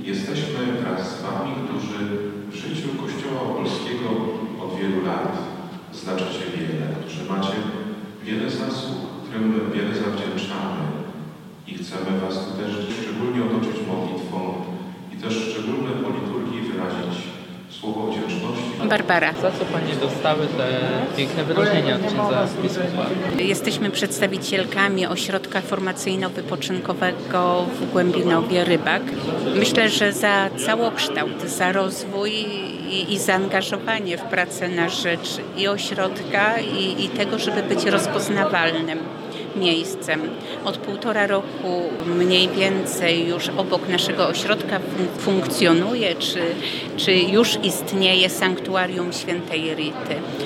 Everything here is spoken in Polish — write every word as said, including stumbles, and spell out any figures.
jesteśmy wraz z Wami, którzy w życiu Kościoła Opolskiego od wielu lat znaczycie wiele, którzy macie wiele zasług, którym wiele zawdzięczamy i chcemy Was tu też szczególnie otoczyć modlitwą i też szczególnie po liturgii wyrazić słowo wdzięczności. Barbara. Za co Panie dostały te piękne wyróżnienia od księdza biskupa? Jesteśmy przedstawicielkami ośrodka formacyjno-wypoczynkowego w Głębinowie Rybak. Myślę, że za całokształt, za rozwój i, i zaangażowanie w pracę na rzecz i ośrodka, i, i tego, żeby być rozpoznawalnym miejscem. Od półtora roku mniej więcej już obok naszego ośrodka fun- funkcjonuje, czy, czy już istnieje sanktuarium Świętej Rity.